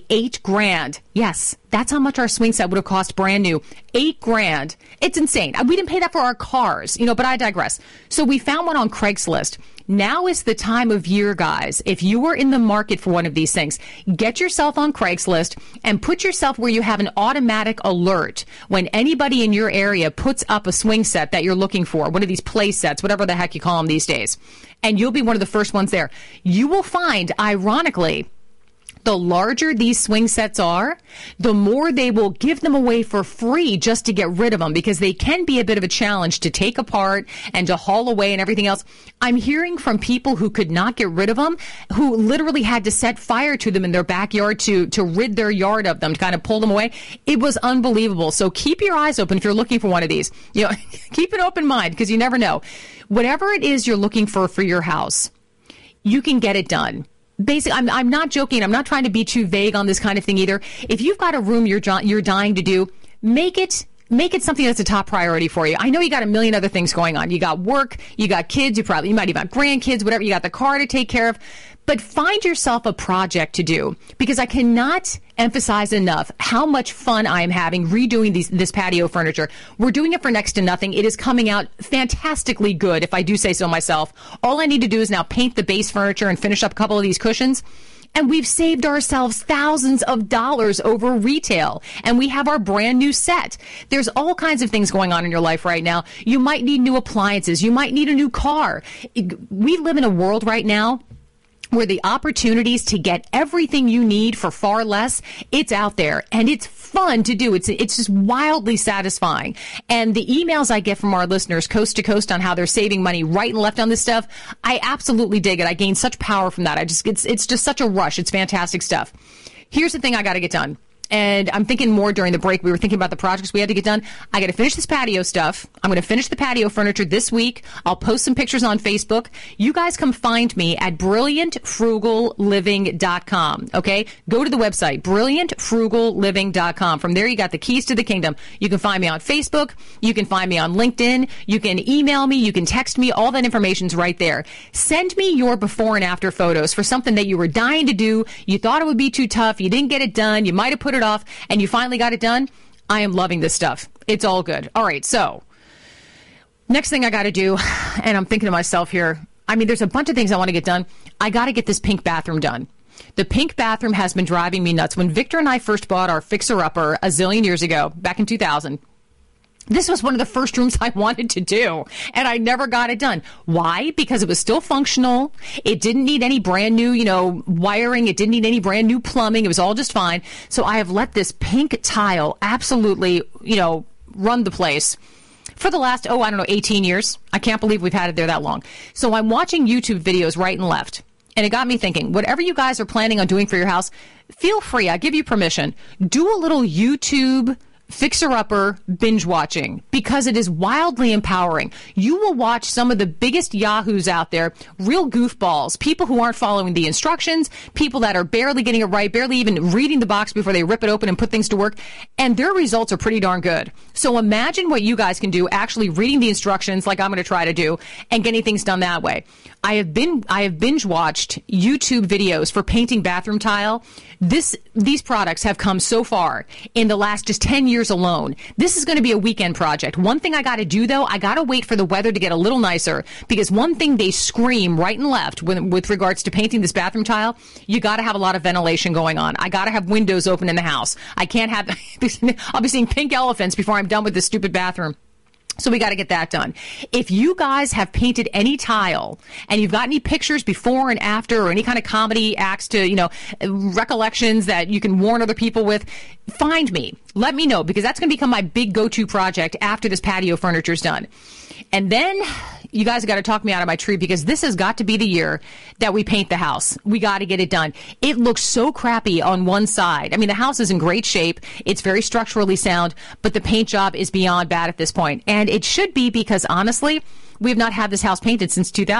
$8,000. Yes, that's how much our swing set would have cost brand new. $8,000. It's insane. We didn't pay that for our cars, but I digress. So we found one on Craigslist. Now is the time of year, guys. If you are in the market for one of these things, get yourself on Craigslist and put yourself where you have an automatic alert when anybody in your area puts up a swing set that you're looking for, one of these play sets, whatever the heck you call them these days. And you'll be one of the first ones there. You will find, ironically, the larger these swing sets are, the more they will give them away for free just to get rid of them, because they can be a bit of a challenge to take apart and to haul away and everything else. I'm hearing from people who could not get rid of them, who literally had to set fire to them in their backyard to rid their yard of them, to kind of pull them away. It was unbelievable. So keep your eyes open if you're looking for one of these. Keep an open mind, because you never know. Whatever it is you're looking for your house, you can get it done. Basically, I'm not joking. I'm not trying to be too vague on this kind of thing either. If you've got a room you're dying to do, make it something that's a top priority for you. I know you got a million other things going on. You got work, you got kids, you might even have grandkids, whatever. You got the car to take care of. But find yourself a project to do, because I cannot emphasize enough how much fun I am having redoing this patio furniture. We're doing it for next to nothing. It is coming out fantastically good, if I do say so myself. All I need to do is now paint the base furniture and finish up a couple of these cushions. And we've saved ourselves thousands of dollars over retail. And we have our brand new set. There's all kinds of things going on in your life right now. You might need new appliances. You might need a new car. We live in a world right now where the opportunities to get everything you need for far less, it's out there, and it's fun to do. It's just wildly satisfying. And the emails I get from our listeners coast to coast on how they're saving money right and left on this stuff, I absolutely dig it. I gain such power from that. It's just such a rush. It's fantastic stuff. Here's the thing I got to get done. And I'm thinking more during the break. We were thinking about the projects we had to get done. I got to finish this patio stuff. I'm going to finish the patio furniture this week. I'll post some pictures on Facebook. You guys come find me at brilliantfrugalliving.com. Okay? Go to the website, brilliantfrugalliving.com. From there, you got the keys to the kingdom. You can find me on Facebook. You can find me on LinkedIn. You can email me. You can text me. All that information's right there. Send me your before and after photos for something that you were dying to do. You thought it would be too tough. You didn't get it done. You might have put it off, and you finally got it done. I am loving this stuff. It's all good. All right, so next thing I got to do, and I'm thinking to myself here, there's a bunch of things I want to get done. I got to get this pink bathroom done. The pink bathroom has been driving me nuts. When Victor and I first bought our fixer-upper a zillion years ago, back in 2000, this was one of the first rooms I wanted to do, and I never got it done. Why? Because it was still functional. It didn't need any brand new, wiring. It didn't need any brand new plumbing. It was all just fine. So I have let this pink tile absolutely, run the place for the last, 18 years. I can't believe we've had it there that long. So I'm watching YouTube videos right and left, and it got me thinking, whatever you guys are planning on doing for your house, feel free. I give you permission. Do a little YouTube fixer-upper binge watching, because it is wildly empowering. You will watch some of the biggest yahoos out there, real goofballs, people who aren't following the instructions, people that are barely getting it right, barely even reading the box before they rip it open and put things to work, and their results are pretty darn good. So imagine what you guys can do actually reading the instructions like I'm going to try to do and getting things done that way. I have binge watched YouTube videos for painting bathroom tile. These products have come so far in the last just 10 years alone. This is going to be a weekend project. One thing I got to do, though, I got to wait for the weather to get a little nicer, because one thing they scream right and left with regards to painting this bathroom tile, you got to have a lot of ventilation going on. I got to have windows open in the house. I can't have, I'll be seeing pink elephants before I'm done with this stupid bathroom. So we got to get that done. If you guys have painted any tile and you've got any pictures before and after, or any kind of comedy acts to, recollections that you can warn other people with, find me. Let me know, because that's going to become my big go-to project after this patio furniture is done. And then you guys have got to talk me out of my tree, because this has got to be the year that we paint the house. We got to get it done. It looks so crappy on one side. The house is in great shape. It's very structurally sound, but the paint job is beyond bad at this point. And it should be, because honestly, we have not had this house painted since 2000.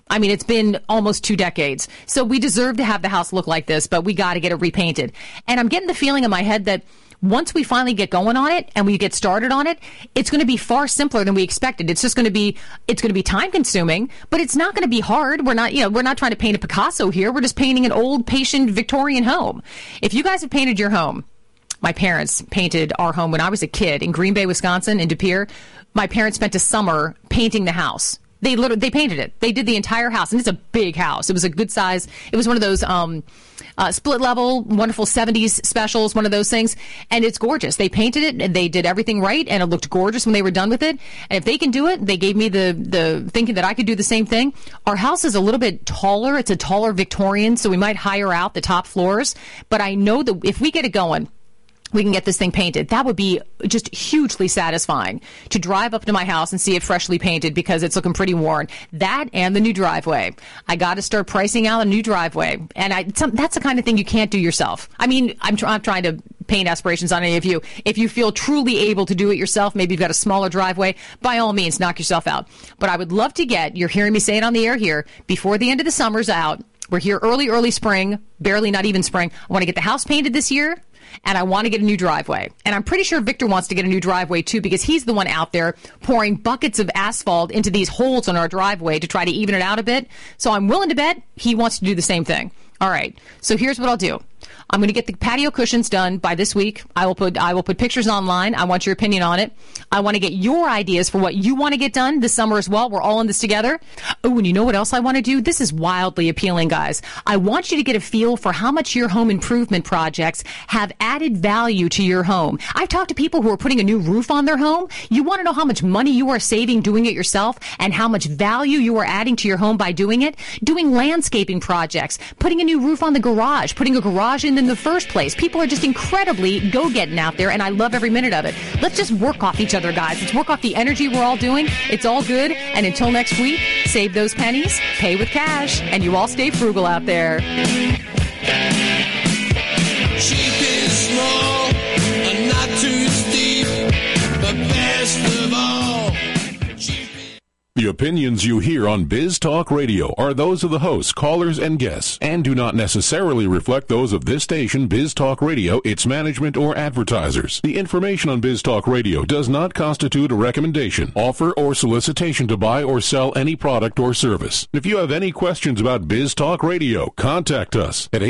I mean, it's been almost 2 decades. So we deserve to have the house look like this, but we got to get it repainted. And I'm getting the feeling in my head that once we finally get going on it and we get started on it, it's going to be far simpler than we expected. It's just going to be time consuming, but it's not going to be hard. We're not trying to paint a Picasso here. We're just painting an old, patient Victorian home. If you guys have painted your home, my parents painted our home when I was a kid in Green Bay, Wisconsin, in De Pere. My parents spent a summer painting the house. They painted it. They did the entire house, and it's a big house. It was a good size. It was one of those split level, wonderful 70s specials, one of those things, and it's gorgeous. They painted it, and they did everything right, and it looked gorgeous when they were done with it. And if they can do it, they gave me the thinking that I could do the same thing. Our house is a little bit taller. It's a taller Victorian, so we might hire out the top floors. But I know that if we get it going, we can get this thing painted. That would be just hugely satisfying to drive up to my house and see it freshly painted because it's looking pretty worn. That and the new driveway. I got to start pricing out a new driveway. And that's the kind of thing you can't do yourself. I mean, I'm trying to paint aspirations on any of you. If you feel truly able to do it yourself, maybe you've got a smaller driveway, by all means, knock yourself out. But I would love to you're hearing me say it on the air here, before the end of the summer's out. We're here early spring, barely not even spring. I want to get the house painted this year. And I want to get a new driveway. And I'm pretty sure Victor wants to get a new driveway, too, because he's the one out there pouring buckets of asphalt into these holes on our driveway to try to even it out a bit. So I'm willing to bet he wants to do the same thing. All right. So here's what I'll do. I'm going to get the patio cushions done by this week. I will put pictures online. I want your opinion on it. I want to get your ideas for what you want to get done this summer as well. We're all in this together. Oh, and you know what else I want to do? This is wildly appealing, guys. I want you to get a feel for how much your home improvement projects have added value to your home. I've talked to people who are putting a new roof on their home. You want to know how much money you are saving doing it yourself and how much value you are adding to your home by doing it? Doing landscaping projects, putting a new roof on the garage, putting a garage in the first place. People are just incredibly go-getting out there, and I love every minute of it. Let's just work off each other, guys. Let's work off the energy we're all doing. It's all good. And until next week, save those pennies, pay with cash, and you all stay frugal out there. Cheap is small and not too steep, but best of all, the opinions you hear on Biz Talk Radio are those of the hosts, callers, and guests, and do not necessarily reflect those of this station, Biz Talk Radio, its management, or advertisers. The information on Biz Talk Radio does not constitute a recommendation, offer, or solicitation to buy or sell any product or service. If you have any questions about Biz Talk Radio, contact us at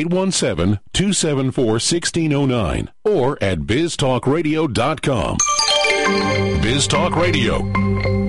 817-274-1609 or at biztalkradio.com. Biz Talk Radio.